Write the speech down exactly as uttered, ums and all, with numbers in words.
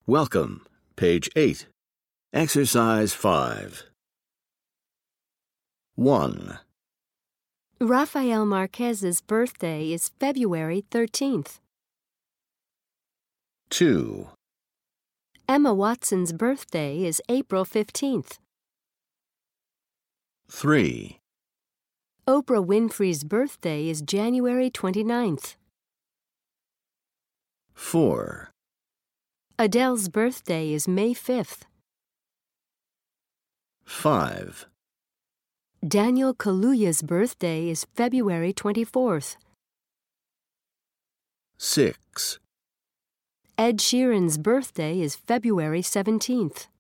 Welcome, page eight. Exercise five. one. Rafael Marquez's birthday is February thirteenth. two. Emma Watson's birthday is April fifteenth. three. Oprah Winfrey's birthday is January twenty-ninth. four. Adele's birthday is May fifth. five. Daniel Kaluuya's birthday is February twenty-fourth. six. Ed Sheeran's birthday is February seventeenth.